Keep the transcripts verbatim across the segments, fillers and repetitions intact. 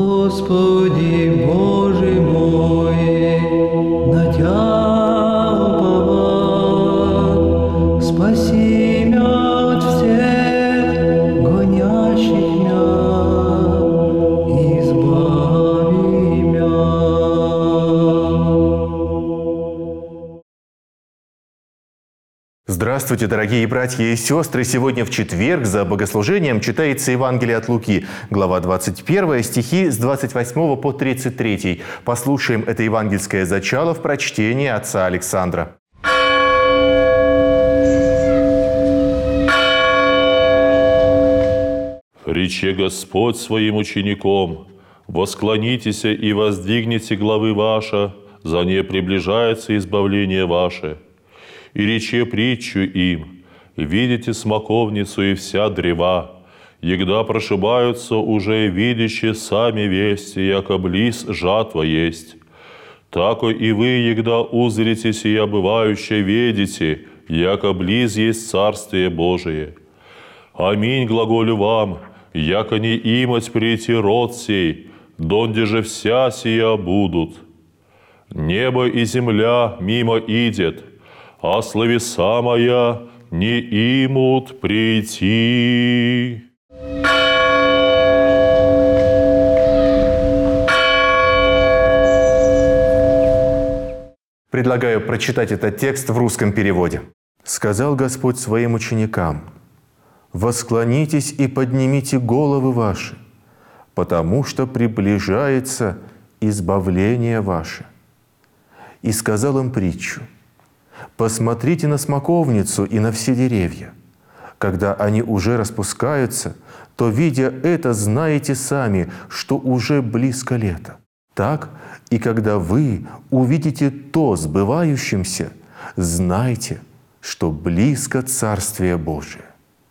Господи Боже мой, на Тя уповать, спаси мя от всех гонящих мя, избави мя. Здравствуйте, дорогие братья и сестры! Сегодня в четверг за богослужением читается Евангелие от Луки, глава двадцать первая, стихи с двадцать восьмого по тридцать третий. Послушаем это евангельское зачало в прочтении отца Александра. «Рече Господь своим учеником: восклонитесь и воздвигните главы ваши, за не приближается избавление ваше. И рече притчу им: видите смоковницу и вся древа, егда прошибаются уже видящие сами вести, яко близ жатва есть. Тако и вы, егда узрите сия бывающее, ведите, яко близ есть Царствие Божие. Аминь глаголю вам, яко не имать прийти род сей, донде же вся сия будут. Небо и земля мимо идет, а словеса моя не имут прийти». Предлагаю прочитать этот текст в русском переводе. «Сказал Господь своим ученикам: восклонитесь и поднимите головы ваши, потому что приближается избавление ваше. И сказал им притчу: посмотрите на смоковницу и на все деревья. Когда они уже распускаются, то, видя это, знаете сами, что уже близко лето. Так и когда вы увидите то сбывающимся, знайте, что близко Царствие Божие.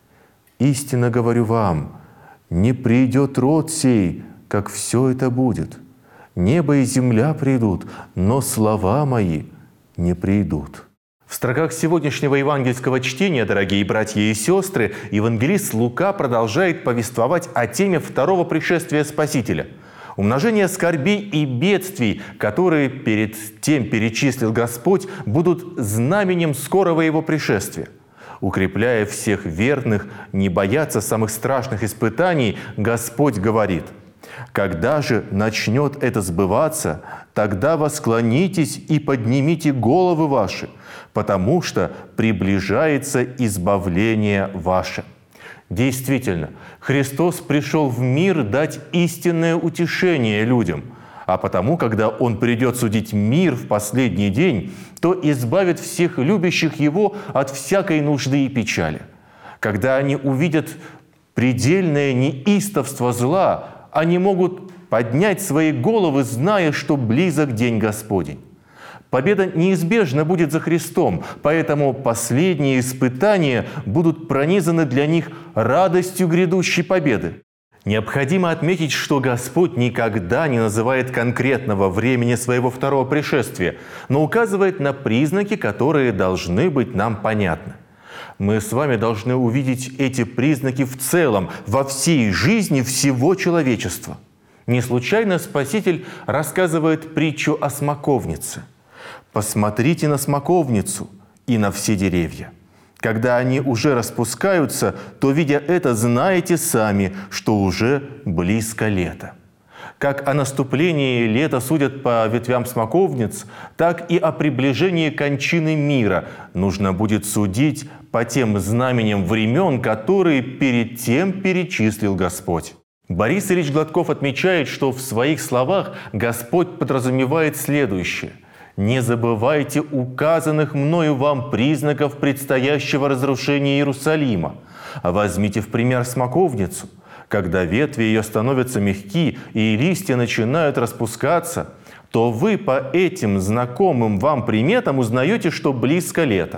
Истинно говорю вам, не придет род сей, как все это будет. Небо и земля придут, но слова мои не придут». В строках сегодняшнего евангельского чтения, дорогие братья и сестры, евангелист Лука продолжает повествовать о теме второго пришествия Спасителя. Умножение скорбей и бедствий, которые перед тем перечислил Господь, будут знаменем скорого Его пришествия. Укрепляя всех верных не бояться самых страшных испытаний, Господь говорит: «Когда же начнет это сбываться, тогда восклонитесь и поднимите головы ваши, потому что приближается избавление ваше». Действительно, Христос пришел в мир дать истинное утешение людям, а потому, когда Он придет судить мир в последний день, то избавит всех любящих Его от всякой нужды и печали. Когда они увидят предельное неистовство зла, они могут поднять свои головы, зная, что близок день Господень. Победа неизбежно будет за Христом, поэтому последние испытания будут пронизаны для них радостью грядущей победы. Необходимо отметить, что Господь никогда не называет конкретного времени своего второго пришествия, но указывает на признаки, которые должны быть нам понятны. Мы с вами должны увидеть эти признаки в целом, во всей жизни всего человечества. Не случайно Спаситель рассказывает притчу о смоковнице. «Посмотрите на смоковницу и на все деревья. Когда они уже распускаются, то, видя это, знаете сами, что уже близко лето». Как о наступлении лета судят по ветвям смоковниц, так и о приближении кончины мира нужно будет судить по тем знаменем времен, которые перед тем перечислил Господь. Борис Ильич Гладков отмечает, что в своих словах Господь подразумевает следующее: «Не забывайте указанных мною вам признаков предстоящего разрушения Иерусалима. Возьмите в пример смоковницу. Когда ветви ее становятся мягки и листья начинают распускаться, то вы по этим знакомым вам приметам узнаете, что близко лето.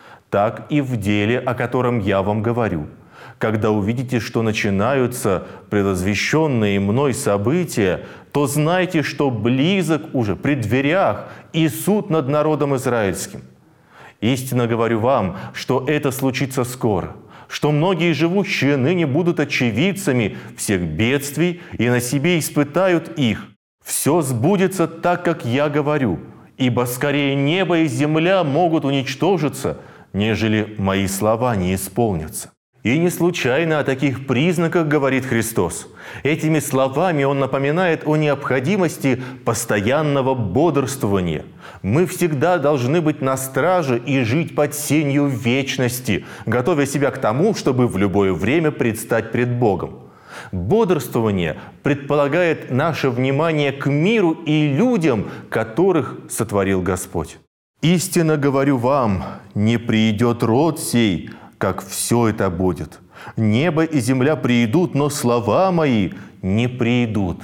Так и в деле, о котором я вам говорю. Когда увидите, что начинаются предвозвещенные мной события, то знайте, что близок уже при дверях и суд над народом израильским. Истинно говорю вам, что это случится скоро. что многие живущие ныне будут очевидцами всех бедствий и на себе испытают их. Все сбудется так, как я говорю, ибо скорее небо и земля могут уничтожиться, нежели мои слова не исполнятся». И не случайно о таких признаках говорит Христос. Этими словами Он напоминает о необходимости постоянного бодрствования. Мы всегда должны быть на страже и жить под сенью вечности, готовя себя к тому, чтобы в любое время предстать пред Богом. Бодрствование предполагает наше внимание к миру и людям, которых сотворил Господь. «Истинно говорю вам, не придет род сей, как все это будет. Небо и земля приидут, но слова мои не приидут».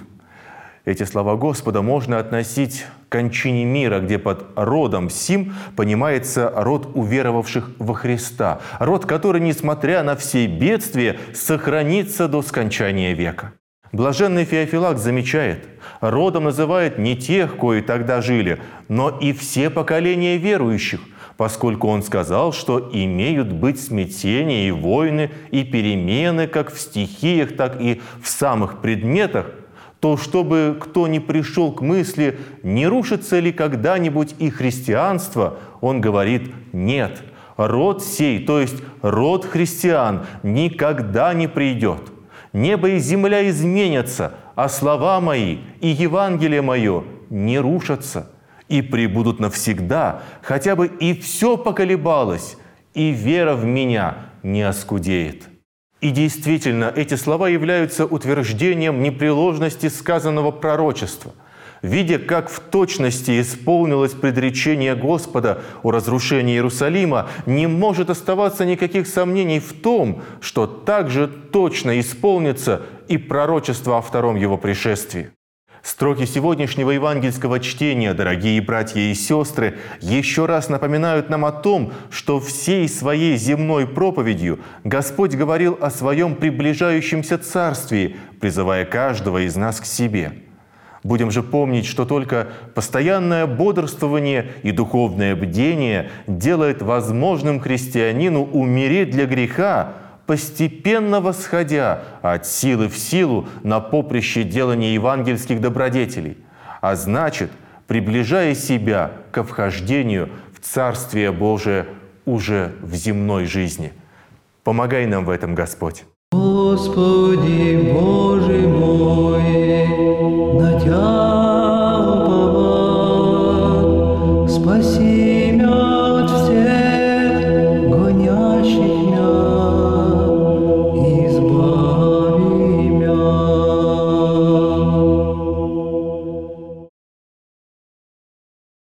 Эти слова Господа можно относить к кончине мира, где под родом сим понимается род уверовавших во Христа, род, который, несмотря на все бедствия, сохранится до скончания века. Блаженный Феофилакт замечает, родом называет не тех, кои тогда жили, но и все поколения верующих, поскольку он сказал, что имеют быть смятения и войны, и перемены как в стихиях, так и в самых предметах, то чтобы кто не пришел к мысли, не рушится ли когда-нибудь и христианство, он говорит: нет, род сей, то есть род христиан, никогда не придет. Небо и земля изменятся, а слова мои и Евангелие мое не рушатся и пребудут навсегда, хотя бы и все поколебалось, и вера в меня не оскудеет». И действительно, эти слова являются утверждением непреложности сказанного пророчества. Видя, как в точности исполнилось предречение Господа о разрушении Иерусалима, не может оставаться никаких сомнений в том, что также точно исполнится и пророчество о втором Его пришествии. Строки сегодняшнего евангельского чтения, дорогие братья и сестры, еще раз напоминают нам о том, что всей своей земной проповедью Господь говорил о Своем приближающемся Царствии, призывая каждого из нас к себе. Будем же помнить, что только постоянное бодрствование и духовное бдение делает возможным христианину умереть для греха, постепенно восходя от силы в силу на поприще делания евангельских добродетелей, а значит, приближая себя ко вхождению в Царствие Божие уже в земной жизни. Помогай нам в этом, Господь. Господи Боже мой, на Тя